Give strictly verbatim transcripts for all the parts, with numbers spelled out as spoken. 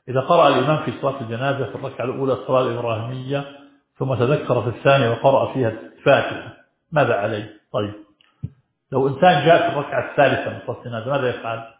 إذا قرأ الإمام في صلاة الجنازة في الركعة الأولى الصلاة الإبراهيمية ثم تذكر في الثانية وقرأ فيها الفاتحة ماذا عليه؟ طيب لو إنسان جاء في الركعة الثالثة من صلاة الجنازة ماذا يفعل؟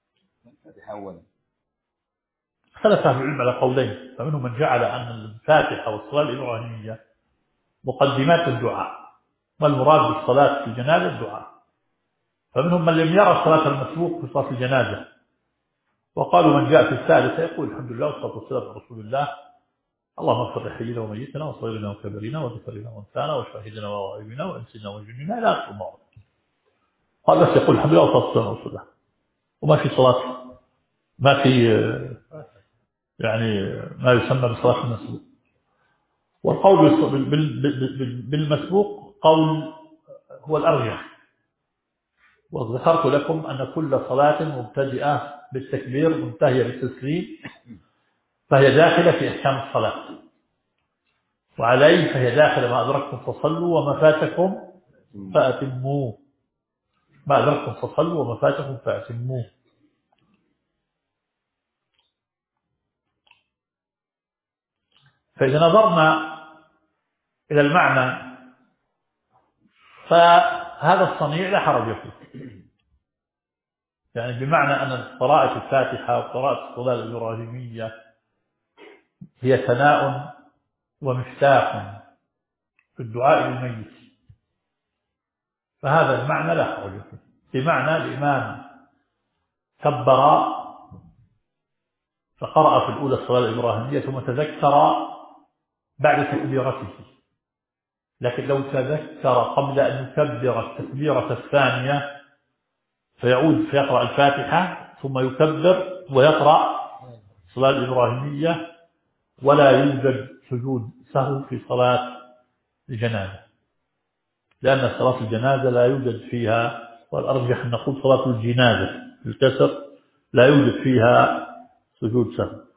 اختلف أهل العلم على قولين، فمنهم من جعل أن الفاتحة والصلاة الإبراهيمية مقدمات الدعاء والمراد بالصلاة في الجنازة الدعاء، فمنهم من لم يرى صلاة المسبوق في صلاة الجنازة وقالوا من جاء في الثالثة يقول الحمد لله والصلاة والسلام على رسول الله اللهم اغفر لحينا وميتنا وصغيرنا وكبرنا وذكرنا وانثانا وشاهدنا وغائبنا وانسنا وجننا الى اخر الموضوع. قال بس يقول الحمد لله والصلاه والسلام على رسول الله وما في صلاه، ما في يعني ما يسمى بصلاه المسبوق. والقول بالمسبوق قول هو الارجح، وذكرت لكم ان كل صلاه مبتدئه بالتكبير منتهيه بالتسليم فهي داخله في احكام الصلاه، وعليه فهي داخل ما أدركتم فصلوا وما فاتكم فأتموه، ما أدركتم فصلوا وما فاتكم فأتموه. فإذا نظرنا إلى المعنى فهذا الصنيع لا حرج فيه، يعني بمعنى أن قراءة الفاتحة وقراءة الصلاة الإبراهيمية هي ثناء ومفتاح في الدعاء للميت، فهذا المعنى لا حرج فيه. بمعنى الإمام كبر فقرأ في الأولى الصلاة الإبراهيمية ثم تذكر بعد تكبيرته، لكن لو تذكر قبل أن يكبر التكبيرة الثانية فيعود فيقرأ الفاتحة ثم يكبر ويقرأ الصلاة الإبراهيمية ولا يوجد سجود سهو في صلاة الجنازة، لأن صلاة الجنازة لا يوجد فيها، والأرجح أن نقول صلاة الجنازة بالكسر لا يوجد فيها سجود سهو.